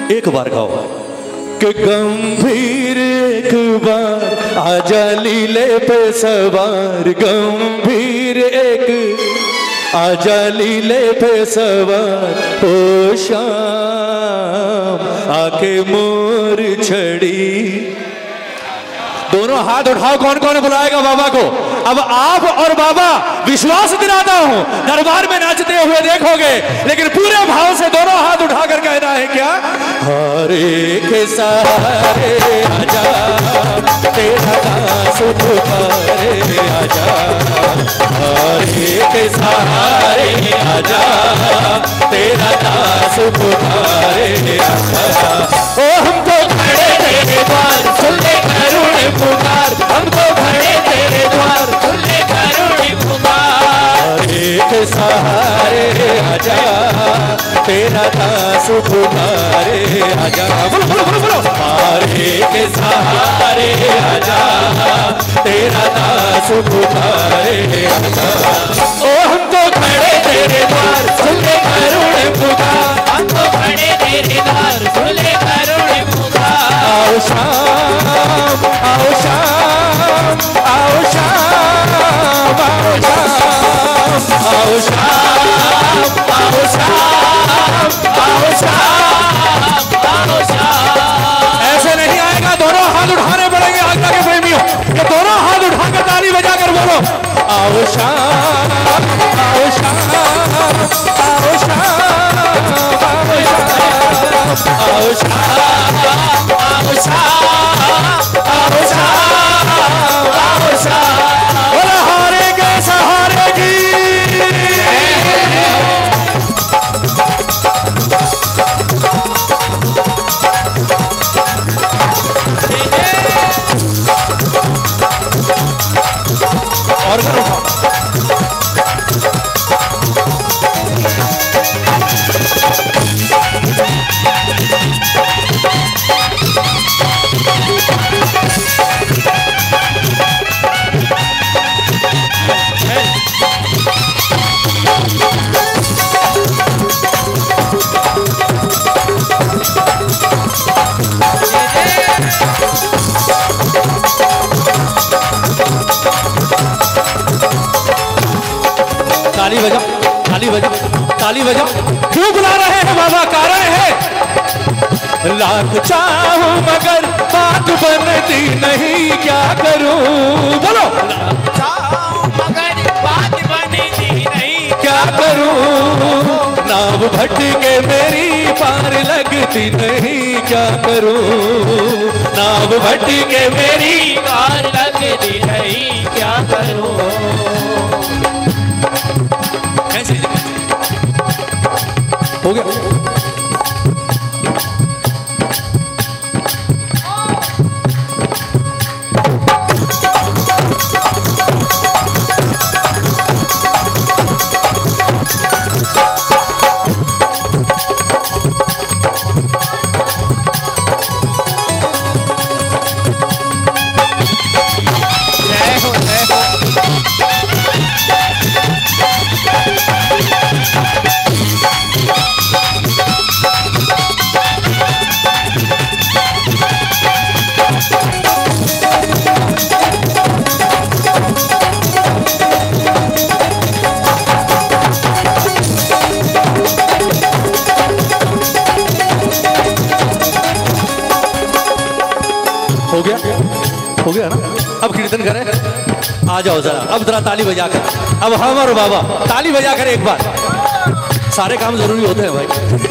एक बार गाओ कि गंभीर एक बार आजा लीले पे सवार, गंभीर एक आजा लीले पे सवार, ओ शाम आके मोर छड़ी। दोनों हाथ उठाओ, कौन कौन बुलाएगा बाबा को? अब आप और बाबा विश्वास दिलाता हूं, दरबार में नाचते हुए देखोगे, लेकिन पूरे भाव से दोनों हाथ उठाकर कहना है क्या? हरे के सहारे आजा, तेरा दास पुकारे आजा, हरे के सहारे आजा, तेरा दास पुकारे आजा। ओ हम तो खड़े तेरे द्वार, सुन ले करुण पुकार, हम तो खड़े तेरे द्वार, सुन ले करुण पुकार। एक सहारे आजा, तेरा दास पुकारे आजा। बोलो बोलो बोलो बोलो। हारे के सहारे आजा, तेरा दास पुकारे आजा। ओ हम तो खड़े तेरे द्वार, सुन ले करुण पुकार, हम तो खड़े तेरे द्वार, सुन ले करुण पुकार। आओ शाम, आओ शाम, आओ शाम, आओ शाम, आओ शाम, आओ शाम, आओ शाम, आओ शाम। ऐसे नहीं आएगा, दोनों हाथ उठाने पड़ेंगे आज्ञा के प्रेमियों, कि दोनों हाथ उठाकर ताली बजाकर बोलो आओ शाम, आओ शाम, आओ शाम, आओ शाम, आओ शाम, आओ शाम, आओ शाम। बोलो हारे के सहारे की। और करो ताली बजाओ, ताली बजाओ, ताली बजाओ। क्यों बुला रहे हैं बाबा? कारण है लाख चाहूं मगर बात बनती नहीं, क्या करूं? बोलो लाख चाहूं मगर बात बनती नहीं, क्या करूं? नाव भटके मेरी पार लगती नहीं, क्या करूं? नाव भटके मेरी पार लगती नहीं, क्या करूं? हो गया। हो गया ना? अब कीर्तन करें, आ जाओ जरा, अब जरा ताली बजाकर, अब हम और बाबा ताली बजाकर एक बार। सारे काम जरूरी होते हैं भाई।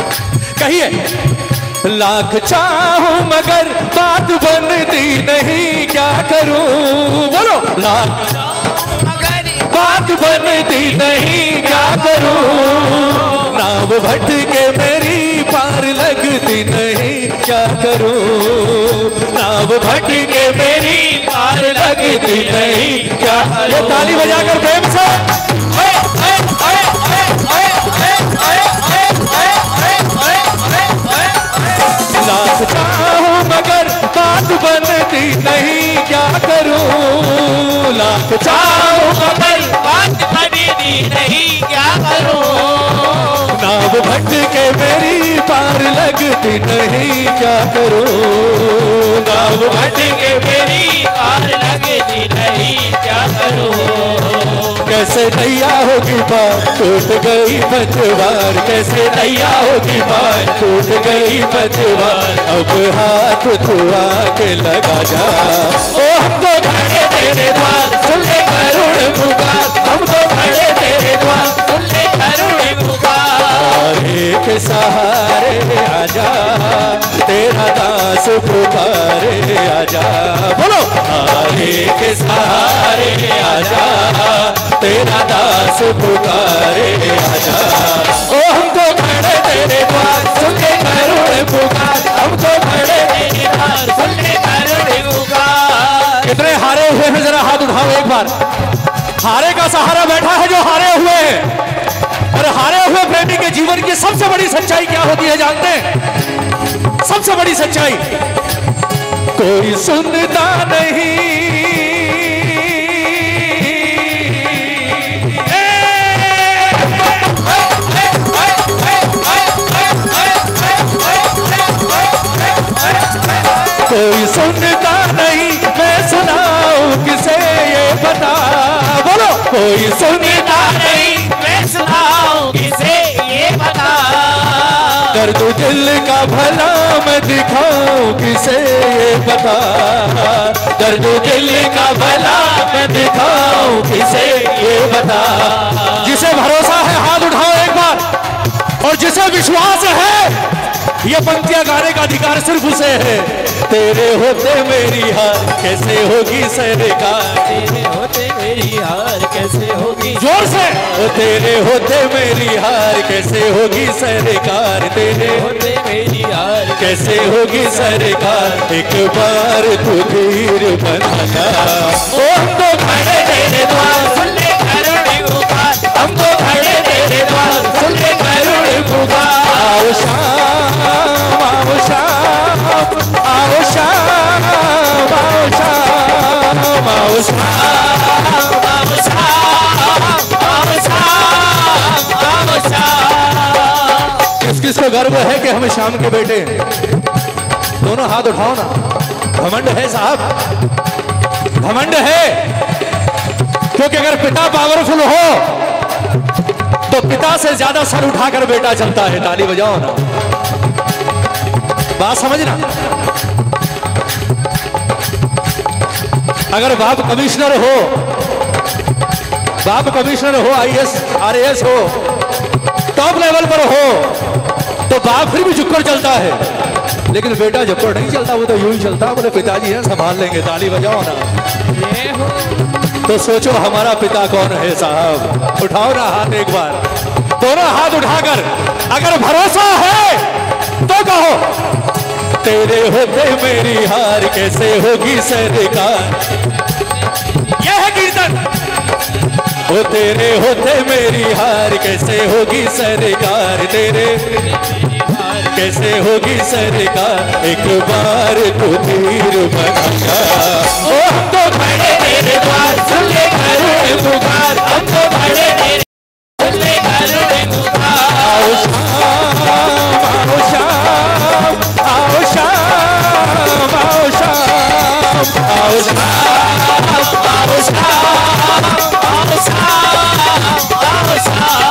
कहिए लाख चाहूं मगर बात बनती नहीं, क्या करूं? बोलो लाख चाहूं मगर बात बनती नहीं, क्या करूं? नाव भटके मेरी पार लगती नहीं, क्या करूं? नाव भटके मेरी पार लगती नहीं, क्या? ये ताली बजाकर प्रेम से लाख चाहूं मगर बात बनती नहीं, क्या करूं? लाख चाहूं मगर बात बनती नहीं, क्या करूं? नाव अब भटके मेरी पार लगती नहीं क्या करूं, अब भटके मेरी पार लगती नहीं क्या करूं। कैसे नैया होगी पार टूट गई पतवार, कैसे नैया होगी पार टूट गई पतवार। अब हाथ तू आके लगा जा, ओ हम तो खड़े तेरे द्वार सुन ले करुण पुकार, हम तो खड़े तेरे द्वार सुन ले करुण पुकार। के सहारे आजा तेरा दास पुकारे आजा, बोलो आरे के सहारे आजा तेरा दास पुकारे आजा। ओ हम तो खड़े तेरे द्वार सुन ले करुण पुकार, हम तो खड़े तेरे द्वार सुन ले करुण पुकार। कितने हारे हुए हैं जरा हाथ उठाओ एक बार। हारे का सहारा बैठा है जो हारे हुए हैं। और हारे हुए प्रेमी के जीवन की सबसे बड़ी सच्चाई क्या होती है जानते हैं? सबसे बड़ी सच्चाई, कोई सुनता नहीं, कोई सुनता नहीं, मैं सुनाऊं किसे ये बता, बोलो कोई सुनता नहीं, मैं सुनाऊं किसे ये बता। दर्द दिल का भला मैं दिखाऊं किसे ये बता, दर्द दिल का भला मैं दिखाऊं किसे ये बता। जिसे भरोसा है हाथ उठाओ एक बार, और जिसे विश्वास है ये पंक्तियां गाने का अधिकार सिर्फ उसे है। तेरे होते मेरी हार कैसे होगी सरकार, तेरे होते मेरी हार कैसे होगी, जोर से ओ तेरे होते मेरी हार कैसे होगी सरकार, तेरे होते मेरी हार कैसे होगी सरकार। एक बार तू धीर बनाना, ओ हम तो खड़े तेरे द्वार सुन ले करुण पुकार, हम तो खड़े तेरे द्वार सुन ले करुण पुकार। आओ शाम आओ शाम आओ शाम आओ शाम आओ शाम। किस किस को गर्व है कि हम शाम के बेटे हैं? दोनों हाथ उठाओ ना। घमंड है साहब, घमंड है। क्योंकि अगर पिता पावरफुल हो तो पिता से ज्यादा सर उठाकर बेटा चलता है। ताली बजाओ ना, बात समझना। अगर बाप कमिश्नर हो, बाप कमिश्नर हो, आईएएस आरएएस हो, टॉप लेवल पर हो, तो बाप फिर भी झुककर चलता है। लेकिन बेटा झुककर नहीं चलता, वो तो यूं ही चलता, बोले पिताजी हैं संभाल लेंगे। ताली बजाओ ना। तो सोचो हमारा पिता कौन है साहब। उठाओ ना हाथ एक बार, दोनों हाथ उठाकर। अगर भरोसा है तो कहो तेरे होते मेरी हार कैसे होगी सरकार। यह है कीर्तन। ओ तेरे होते मेरी हार कैसे होगी सरकार, तेरे कैसे होगी सरकार। एक बार तू तीर बनाया, ओ हम तो खड़े तेरे द्वार सुन ले करुण पुकार, हम तो खड़े तेरे सुन ले करुण पुकार। आओ शाम आओ शाम आओ शाम आओ शाम आओ शाम आओ शाम आओ शाम आओ शाम।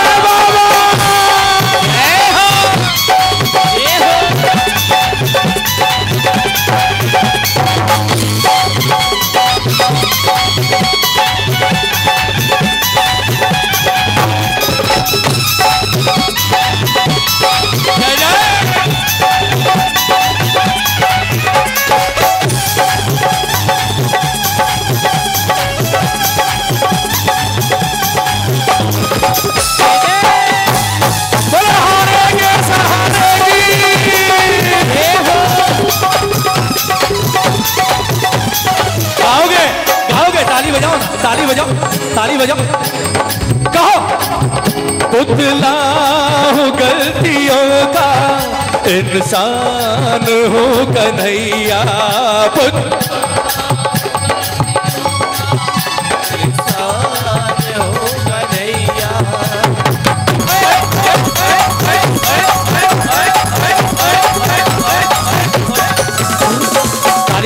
ताली बजाओ, ताली बजाओ। कहो पुतला हूँ गलतियों का, इंसान हूँ कन्हैया।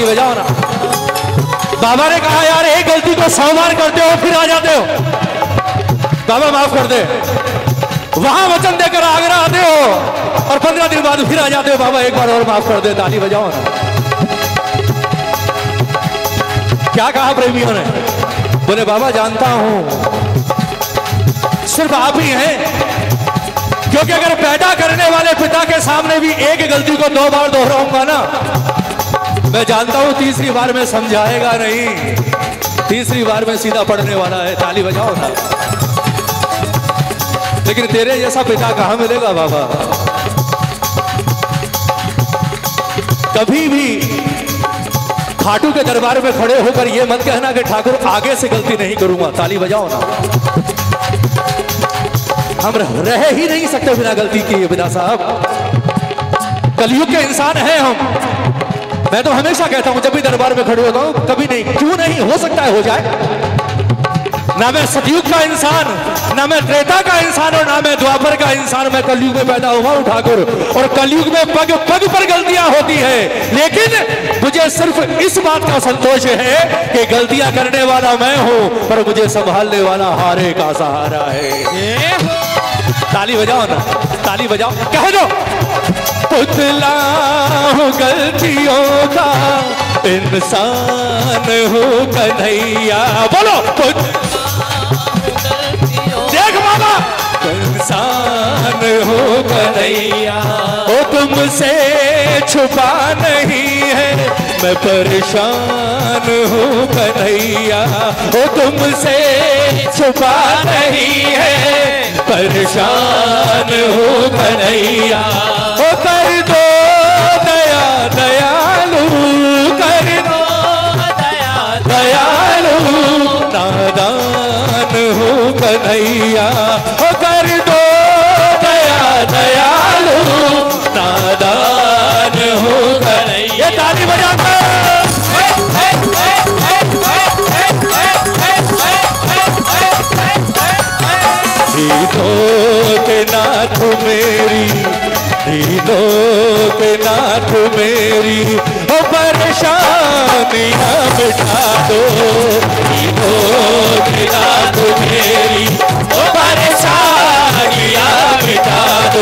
बजाओ ना। बाबा ने कहा यार एक गलती को 100 बार करते हो फिर आ जाते हो, बाबा माफ कर दे। वहां वचन देकर आगरा आते हो और 15 दिन बाद फिर आ जाते हो, बाबा एक बार और माफ कर दे। ताली बजाओ ना। क्या कहा प्रेमियों ने? बोले बाबा जानता हूं सिर्फ आप ही हैं, क्योंकि अगर पैदा करने वाले पिता के सामने भी एक गलती को 2 बार दोहराऊंगा ना, मैं जानता हूं तीसरी बार में समझाएगा नहीं, तीसरी बार में सीधा पढ़ने वाला है। ताली बजाओ ना। लेकिन तेरे जैसा पिता कहां मिलेगा बाबा? कभी भी खाटू के दरबार में खड़े होकर यह मत कहना कि ठाकुर आगे से गलती नहीं करूंगा। ताली बजाओ ना। हम रह ही नहीं सकते बिना गलती किए बिना साहब। कलयुग के इंसान हैं हम। मैं तो हमेशा कहता हूं जब भी दरबार में खड़े होता हूं, कभी नहीं, क्यों नहीं, हो सकता है हो जाए। ना मैं सतयुग का इंसान, ना मैं त्रेता का इंसान और ना मैं द्वापर का इंसान, मैं कलयुग में पैदा हुआ हूं ठाकुर। और कलयुग में पग पग पर गलतियां होती है, लेकिन मुझे सिर्फ इस बात का संतोष है कि गलतियां करने वाला मैं हूं, पर मुझे संभालने वाला हारे का सहारा है। ताली बजाओ ना, ताली बजाओ, कह दो पुतला हूँ गलतियों का, इंसान हूँ कन्हैया। बोलो देख बाबा, इंसान हूँ कन्हैया। ओ तुमसे छुपा नहीं है, मैं परेशान हूँ कन्हैया। ओ तुमसे छुपा नहीं है, परेशान हूँ कन्हैया। ओ कर दो दया दयालु, कर दो दया दयालु, नादान हूँ कन्हैया। ओ कर दो दया दयालु, नादान हूँ कन्हैया। ताली बजाकर दीनों के नाथ मेरी, दीनों के नाथ मेरी, ओ परेशानियां मिटा दो। दीनों के नाथ मेरी, ओ परेशानियां मिटा दो।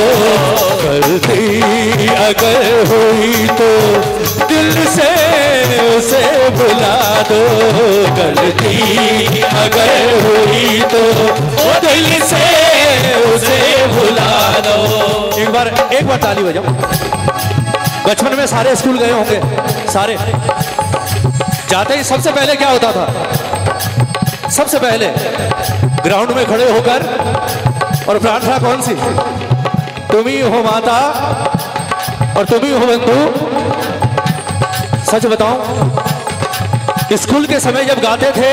गलती अगर हुई तो दिल से उसे भुला दो। गलती अगर हुई तो दिल से उसे भुला दो। एक बार ताली बजाओ। बचपन में सारे स्कूल गए होंगे, सारे जाते ही सबसे पहले क्या होता था? सबसे पहले ग्राउंड में खड़े होकर और प्रार्थना कौन सी? तुम ही हो माता और तुम ही हो बंधु। सच बताऊं, स्कूल के समय जब गाते थे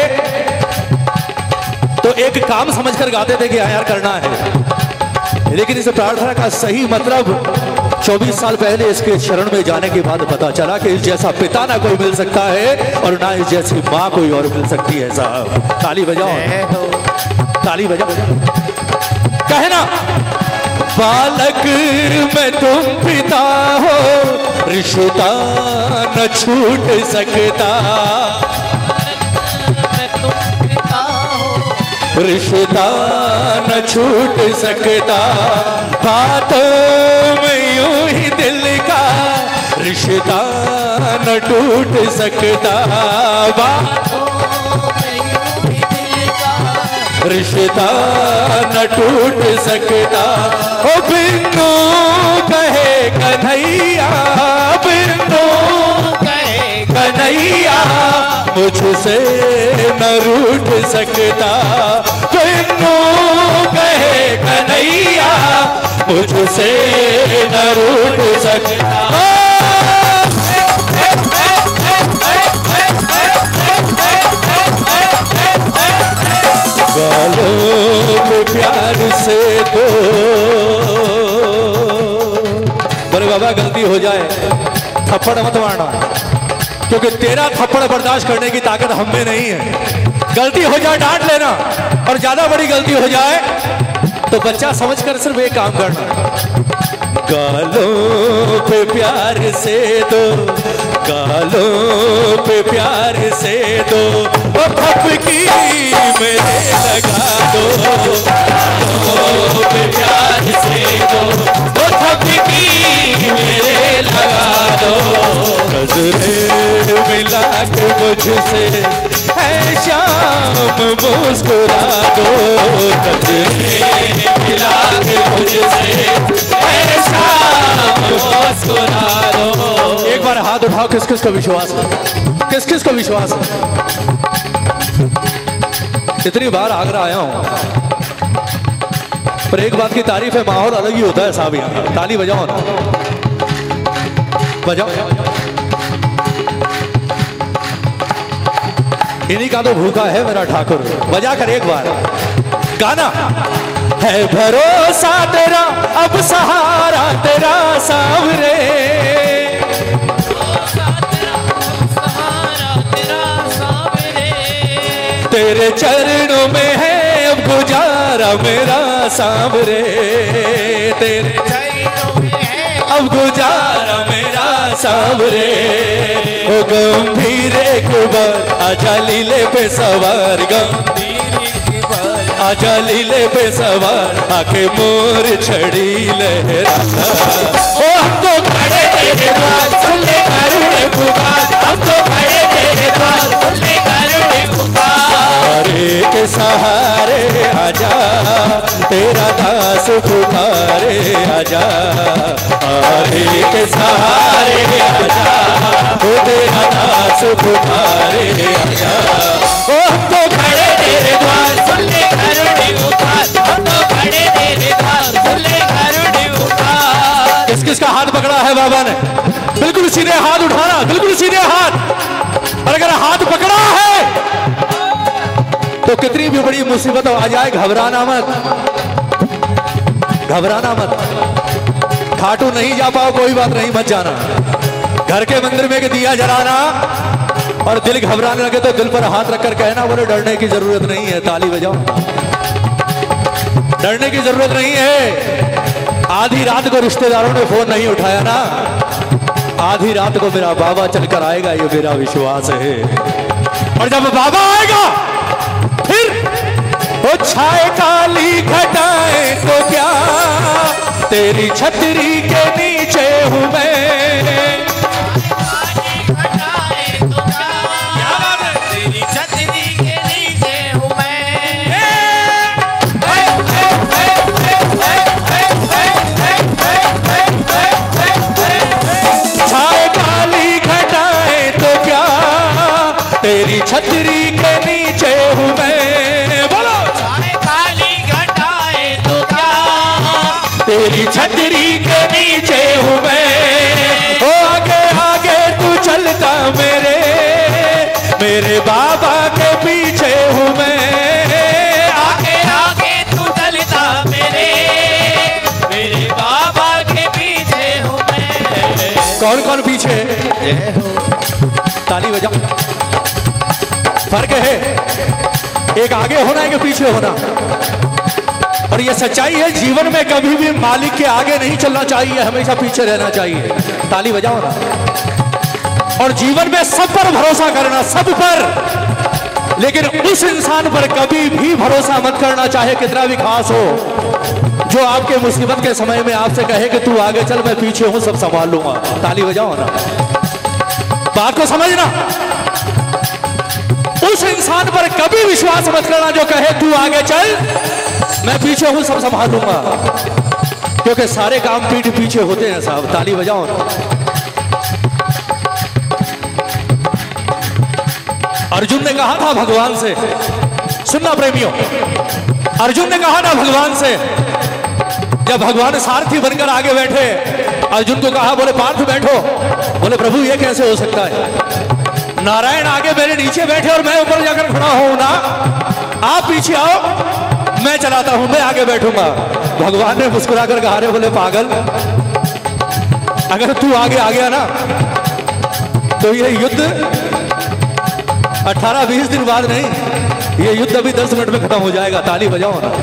तो एक काम समझकर गाते थे कि यार करना है, लेकिन इस प्रार्थना का सही मतलब 24 साल पहले इसके शरण में जाने के बाद पता चला कि इस जैसा पिता ना कोई मिल सकता है और ना इस जैसी माँ कोई और मिल सकती है। साहब ताली बजाओ, ताली बजाओ। कहना बालक में तुम पिता हो, रिश्ता न छूट सकता। रिश्ता न छूट सकता, बातों में यूं ही दिल का रिश्ता न टूट सकता। रिश्ता न टूट सकता। ओ बिन्नू कहे कन्हैया, बिन्नू कहे कन्हैया, मुझसे न रूठ सकता। बिन्नू कहे कन्हैया, मुझसे न रूठ सकता। गालों प्यार से तो बोले बाबा गलती हो जाए थप्पड़ मत मारना, क्योंकि तेरा थप्पड़ बर्दाश्त करने की ताकत हम में नहीं है। गलती हो जाए डांट लेना, और ज्यादा बड़ी गलती हो जाए तो बच्चा समझकर सिर्फ एक काम करना, गालों पे प्यार से दो गालों पे प्यार से दो वो थपकी मेरे लगा दो, गालों पे प्यार से दो वो थपकी मेरे लगा दो। नजरें मिला के मुझसे है शाम मुस्कुरा दो, नजरें मिला के मुझसे है शाम मुस्कुरा दो। एक बार हाथ उठाओ, किस किस का विश्वास है, किस किस का विश्वास है। इतनी बार आगरा आया हूं, पर एक बात की तारीफ है, माहौल अलग ही होता है साहब। यहाँ ताली बजाओ ना, बजाओ। इन्हीं का तो भूखा है मेरा ठाकुर, बजा कर एक बार गाना। है भरोसा तेरा अब सहारा तेरा सांवरे, तेरे चरणों में है अब गुजारा मेरा सांवरे, तेरे चरणों में है अब गुजारा मेरा सांवरे। ओ गंभीर एक बार आजा लीले पे सवार, गंभीर आजा लीले पे सवार, आके मोर छड़ी लहराता। ओ हम तो खड़े तेरे द्वार, सुन ले करुणे पुकार, हम तो खड़े तेरे द्वार, सुन ले करुणे पुकार। के सहारे आजा तेरा दास पुकारे आजा, आरे के सहारे आजा ओ तेरा दास पुकारे आजा। ओ हम तो खड़े तेरे द्वार, सुन ले करुणे पुकार, हम तो खड़े तेरे द्वार, सुन ले करुणे पुकार। किस किस का हाथ पकड़ा है बाबा ने? बिल्कुल सीधे हाथ उठाना, बिल्कुल सीधे हाथ। और अगर हाथ पकड़ा है तो कितनी भी बड़ी मुसीबत आ जाए घबराना मत, घबराना मत। खाटू नहीं जा पाओ कोई बात नहीं, मत जाना। घर के मंदिर में दिया जलाना और दिल घबराने लगे तो दिल पर हाथ रखकर कहना, बोले डरने की जरूरत नहीं है। ताली बजाओ, डरने की जरूरत नहीं है। आधी रात को रिश्तेदारों ने फोन नहीं उठाया ना, आधी रात को मेरा बाबा चलकर आएगा, ये मेरा विश्वास है। और जब बाबा आएगा फिर वो छाए काली घटाएं तो क्या, तेरी छतरी के नीचे हूं मैं। तेरी छतरी के नीचे हूं मैं। छाए काली घटाएं तो क्या, तेरी छतरी के नीचे हूं मैं। बोलो छाए काली घटाएं तो क्या, तेरी छतरी के नीचे हूं मैं। ओ आगे आगे तू चलता मेरे, मेरे बाबा के पीछे हूं मैं। आगे आगे तू चलता मेरे, मेरे बाबा के पीछे हूं मैं। कौन कौन पीछे? ताली बजाओ। फर्क है, एक आगे होना है कि पीछे होना। और ये सच्चाई है, जीवन में कभी भी मालिक के आगे नहीं चलना चाहिए, हमेशा पीछे रहना चाहिए। ताली बजाओ ना। और जीवन में सब पर भरोसा करना, सब पर, लेकिन उस इंसान पर कभी भी भरोसा मत करना, चाहे कितना भी खास हो, जो आपके मुसीबत के समय में आपसे कहे कि तू आगे चल, मैं पीछे हूं, सब संभाल लूंगा। ताली बजाओ ना, बात को समझना। उस इंसान पर कभी विश्वास मत करना जो कहे तू आगे चल, मैं पीछे हूं, सब संभाल लूंगा, क्योंकि सारे काम पीठ पीछे होते हैं साहब। ताली बजाओ ना। अर्जुन ने कहा था भगवान से, सुनना प्रेमियों, अर्जुन ने कहा था भगवान से, जब भगवान सारथी बनकर आगे बैठे, अर्जुन को कहा, बोले पार्थ बैठो। बोले प्रभु ये कैसे हो सकता है, नारायण आगे मेरे नीचे बैठे और मैं ऊपर जाकर खड़ा हूं ना, आप पीछे आओ, मैं चलाता हूं, मैं आगे बैठूंगा। भगवान ने मुस्कुराकर कहा, रे बोले पागल, अगर तू आगे आ गया ना तो ये युद्ध 18-20 दिन बाद नहीं, ये युद्ध अभी 10 मिनट में खत्म हो जाएगा। ताली बजाओ ना।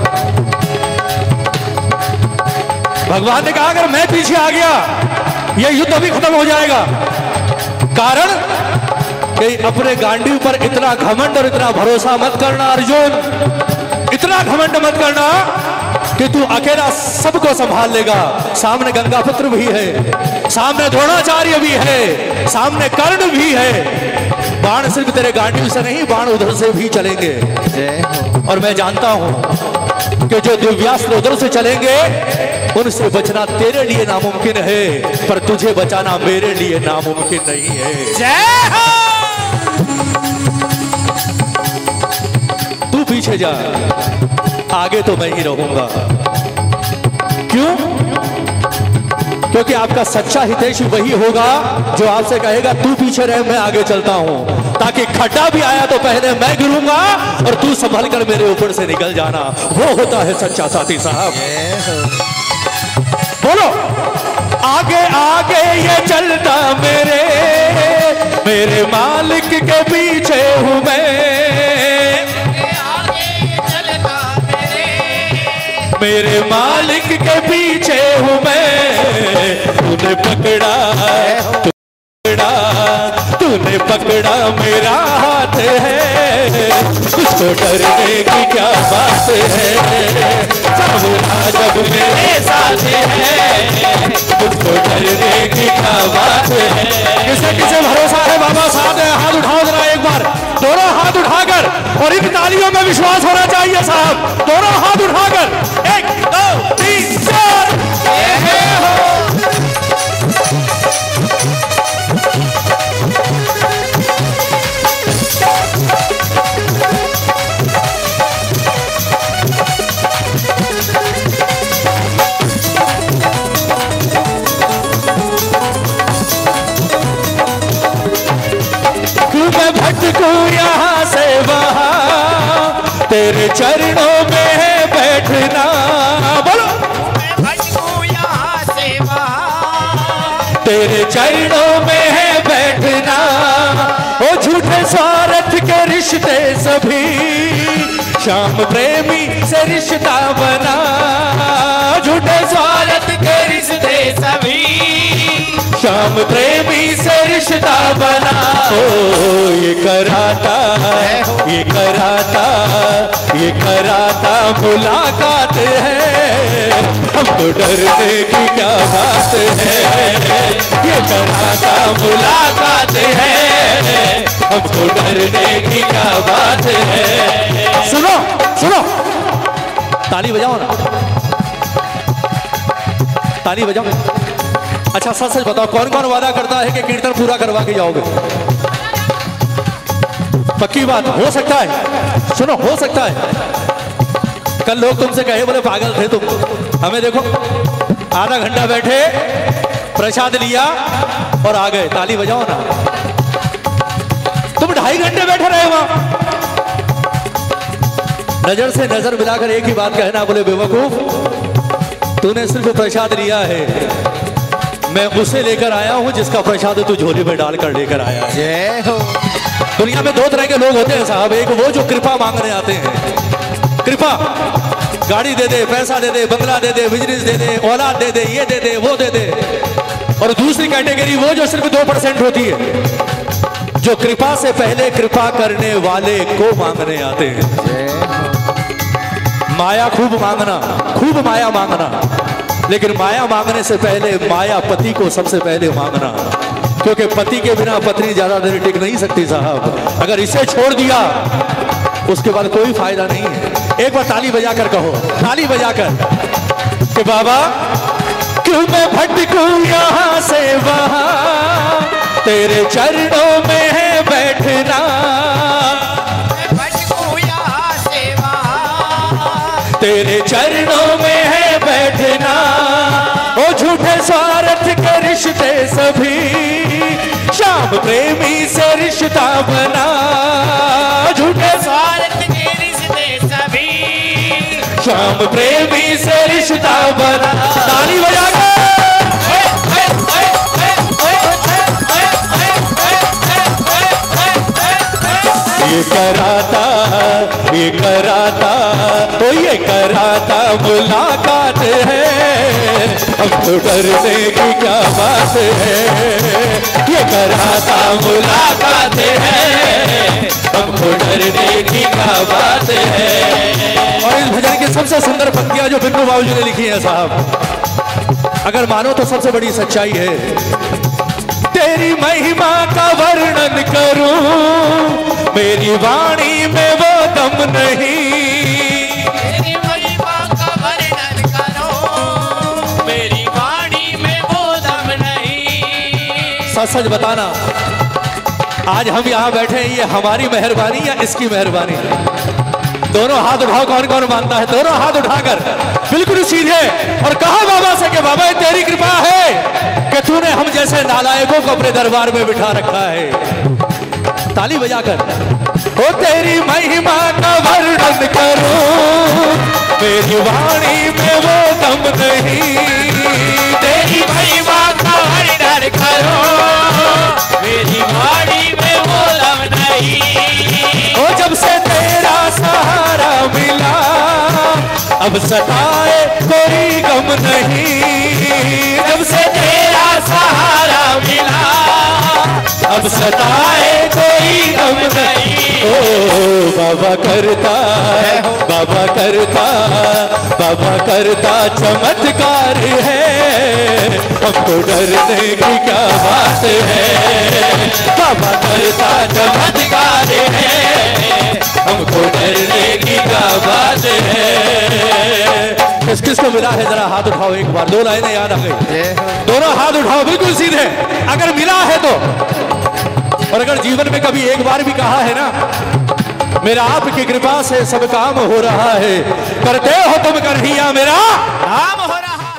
भगवान ने कहा अगर मैं पीछे आ गया, ये युद्ध अभी खत्म हो जाएगा। कारण कि अपने गांडी पर इतना घमंड और इतना भरोसा मत करना अर्जुन, इतना घमंड मत करना कि तू अकेला सबको संभाल लेगा। सामने गंगापुत्र भी है, सामने द्रोणाचार्य भी है, सामने कर्ण भी है। बाण सिर्फ तेरे गांडी से नहीं, बाण उधर से भी चलेंगे। और मैं जानता हूं कि जो दिव्यास्त्र उधर से चलेंगे उनसे बचना तेरे लिए नामुमकिन है, पर तुझे बचाना मेरे लिए नामुमकिन नहीं है। जय हो। तू पीछे जा, आगे तो मैं ही रहूंगा। क्यों? क्योंकि आपका सच्चा हितैषी वही होगा जो आपसे कहेगा तू पीछे रह, मैं आगे चलता हूं, ताकि खड्डा भी आया तो पहले मैं गिरूंगा और तू संभल कर मेरे ऊपर से निकल जाना। वो होता है सच्चा साथी साहब। बोलो, आगे आगे ये चलता मेरे मालिक के पीछे हूं मैं, मेरे मालिक के पीछे हूं मैं। तूने पकड़ा तूने पकड़ा मेरा हाथ है, तुझको डरने की क्या बात है। सावरा जब मेरे साथ है, तुझको डरने की क्या बात है। किसे किसे भरोसा है बाबा साहब ने हाथ उठाओ जरा एक बार, दोनों हाथ उठाकर, और इन तालियों में विश्वास होना चाहिए साहब। दोनों हाथ उठाकर 1 2 3 4। मैं भटकूं यहाँ से वहाँ, तेरे चरणों में है बैठना। बोलो, मैं भटकूं यहाँ से वहाँ, तेरे चरणों में है बैठना। ओ झूठे स्वार्थ के रिश्ते सभी, श्याम प्रेमी से रिश्ता बना। झूठे स्वार्थ के रिश्ते सभी, श्याम प्रेमी से रिश्ता बना। ओ ये कराता मुलाकात है, हमको डरने की क्या बात है। ये कराता मुलाकात है, हमको डरने की क्या बात है। सुनो सुनो, ताली बजाओ ना, ताली बजाओ। अच्छा सच सच बताओ, कौन कौन वादा करता है कि कीर्तन पूरा करवा के जाओगे? पक्की बात हो सकता है, सुनो हो सकता है कल लोग तुमसे कहे बोले पागल थे तुम, हमें देखो आधा घंटा बैठे, प्रसाद लिया और आ गए। ताली बजाओ ना। तुम 2.5 घंटे बैठे रहे वहां, नजर से नजर मिलाकर एक ही बात कहना, बोले बेवकूफ तूने सिर्फ प्रसाद लिया है, मैं उसे लेकर आया हूं जिसका प्रसाद तू झोली में डालकर लेकर आया है। जय हो। दुनिया में 2 तरह के लोग होते हैं साहब, एक वो जो कृपा मांगने आते हैं, कृपा, गाड़ी दे दे, पैसा दे दे, बंगला दे दे, बिजनेस दे दे, औलाद दे दे, ये दे दे, वो दे दे। और दूसरी कैटेगरी वो जो सिर्फ 2% होती है, जो कृपा से पहले कृपा करने वाले को मांगने आते हैं। माया खूब मांगना, खूब माया मांगना, लेकिन माया मांगने से पहले माया पति को सबसे पहले मांगना, क्योंकि पति के बिना पत्नी ज्यादा देर टिक नहीं सकती साहब। अगर इसे छोड़ दिया उसके बाद कोई फायदा नहीं है। एक बार ताली बजाकर कहो, ताली बजाकर कि बाबा क्यों मैं भटकूं यहाँ से वहाँ, तेरे चरणों में है बैठना। भटकूं यहाँ से वहाँ, तेरे चरणों में है बैठना। ओ झूठे स्वार्थ के रिश्ते सभी, श्याम प्रेमी से रिश्ता बना। झूठे स्वार्थ के रिश्ते सभी, श्याम प्रेमी से रिश्ता बना। ताली बजा के ये कराता तो ये कराता मुलाकात है, हमको डरने की क्या बात है। ये ये कराता मुलाकात है, हमको डरने की क्या बात है। और इस भजन की सबसे सुंदर पंक्तियां जो बिन्नू बाबू जी ने लिखी है साहब, अगर मानो तो सबसे बड़ी सच्चाई है। तेरी महिमा का वर्णन करूं, मेरी वाणी में वो दम नहीं। तेरी महिमा का वर्णन करो, मेरी वाणी में वो दम नहीं। सच सच बताना, आज हम यहाँ बैठे हैं, ये हमारी मेहरबानी या इसकी मेहरबानी? दोनों हाथ उठाओ, कौन कौन मानता है? दोनों हाथ उठाकर बिल्कुल सीधे और कहा बाबा से कि बाबा ये तेरी कृपा है कि तूने हम जैसे नालायकों को अपने दरबार में बिठा रखा है। ताली बजाकर ओ तेरी महिमा का वर्णन करूं, मेरी वाणी में वो दम नहीं। तेरी महिमा का वर्णन करो, मेरी वाणी में वो दम नहीं। ओ जब से तेरा सहारा मिला, अब सताए कोई गम नहीं। जब से तेरा सहारा मिला, अब सताए कोई गम नहीं। ओ बाबा करता, बाबा करता, बाबा करता चमत्कार है, हमको डरने की क्या बात है। बाबा करता चमत्कार है, हमको डरने की क्या बात है। किस किस को मिला है जरा हाथ उठाओ एक बार, दो लाइनें याद आ गई। दोनों हाथ उठाओ बिल्कुल सीधे, अगर मिला है तो। और अगर जीवन में कभी एक बार भी कहा है ना, मेरा आपकी कृपा से सब काम हो रहा है, करते हो तुम कन्हैया मेरा काम हो रहा